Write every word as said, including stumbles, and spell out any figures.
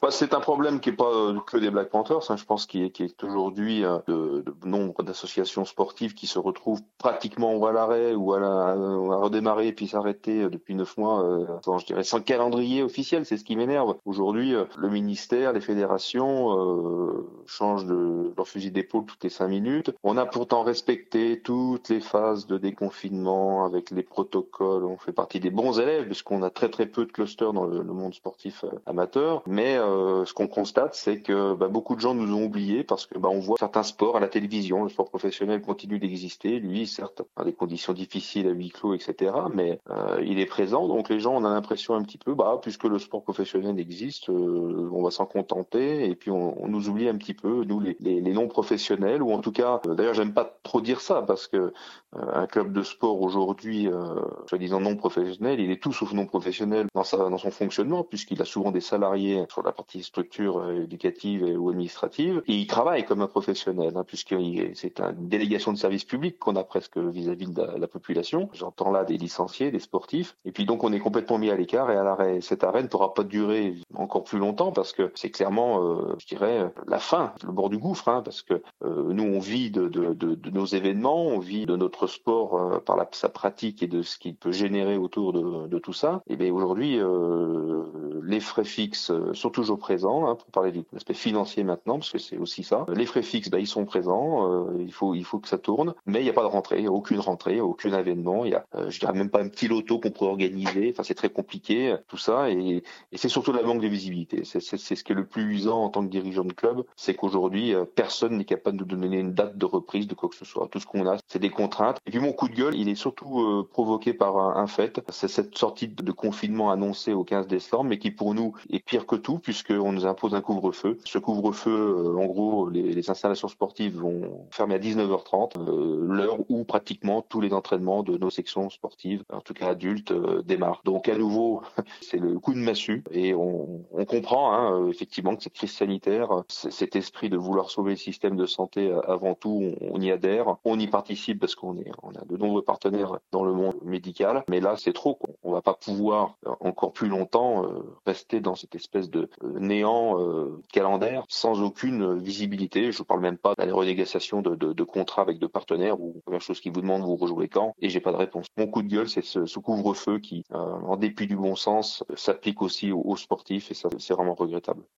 Bah, c'est un problème qui est pas euh, que des Black Panthers, hein, je pense qu'il est, qu'il est aujourd'hui euh, de, de nombre d'associations sportives qui se retrouvent pratiquement à l'arrêt ou à, la, à redémarrer et puis s'arrêter euh, depuis neuf mois, euh, sans, je dirais, sans calendrier officiel. C'est ce qui m'énerve. Aujourd'hui, euh, le ministère, les fédérations euh, changent de leur fusil d'épaule toutes les cinq minutes. On a pourtant respecté toutes les phases de déconfinement avec les protocoles. On fait partie des bons élèves puisqu'on a très très peu de clusters dans le, le monde sportif euh, amateur. Mais euh, ce qu'on constate, c'est que bah, beaucoup de gens nous ont oubliés parce que bah, on voit certains sports à la télévision. Le sport professionnel continue d'exister. Lui, certes, dans des conditions difficiles, à huis clos, et cetera. Mais euh, il est présent. Donc les gens, on a l'impression un petit peu, bah puisque le sport professionnel existe, euh, on va s'en contenter. Et puis on, on nous oublie un petit peu, nous les, les, les non professionnels, ou en tout cas, euh, d'ailleurs, j'aime pas trop dire ça parce que euh, un club de sport aujourd'hui, euh, soi-disant non professionnel, il est tout sauf non professionnel dans sa dans son fonctionnement puisqu'il a souvent des salariés sur la partie structure euh, éducative et, ou administrative et il travaille comme un professionnel hein, puisque c'est une délégation de service public qu'on a presque vis-à-vis de la, la population. J'entends là des licenciés, des sportifs et puis donc on est complètement mis à l'écart et à l'arrêt. Cet arrêt ne pourra pas durer encore plus longtemps parce que c'est clairement, euh, je dirais, la fin, le bord du gouffre hein, parce que euh, nous on vit de, de, de, de nos événements, on vit de notre sport euh, par la, sa pratique et de ce qu'il peut générer autour de, de tout ça. Et bien aujourd'hui, euh, les frais fixes sont toujours présents, hein, pour parler de l'aspect financier maintenant, parce que c'est aussi ça. Les frais fixes, ben, ils sont présents, euh, il faut il faut que ça tourne, mais il n'y a pas de rentrée, il n'y a aucune rentrée, aucun événement, il y a, euh, je dirais même pas un petit loto qu'on pourrait organiser. Enfin, c'est très compliqué tout ça, et, et c'est surtout la manque de visibilité. C'est, c'est, c'est ce qui est le plus usant en tant que dirigeant de club, c'est qu'aujourd'hui euh, personne n'est capable de donner une date de reprise de quoi que ce soit. Tout ce qu'on a, c'est des contraintes. Et puis mon coup de gueule, il est surtout euh, provoqué par un, un fait, c'est cette sortie de confinement annoncée au quinze décembre, mais qui pour nous est pire que tout puisqu'on nous impose un couvre-feu. Ce couvre-feu, euh, en gros, les, les installations sportives vont fermer à dix-neuf heures trente, euh, l'heure où pratiquement tous les entraînements de nos sections sportives, en tout cas adultes, euh, démarrent. Donc à nouveau, c'est le coup de massue et on, on comprend hein, effectivement que cette crise sanitaire, cet esprit de vouloir sauver le système de santé avant tout, on, on y adhère, on y participe parce qu'on est, on a de nombreux partenaires dans le monde médical, mais là c'est trop, on va pas pouvoir encore plus longtemps euh, rester dans cette espèce de euh, néant euh, calendaire sans aucune visibilité. Je parle même pas de la renégociation de, de, de contrats avec deux partenaires où la première chose qu'ils vous demandent, vous rejouez quand, et j'ai pas de réponse. Mon coup de gueule, c'est ce, ce couvre-feu qui, euh, en dépit du bon sens, s'applique aussi aux, aux sportifs et ça c'est vraiment regrettable.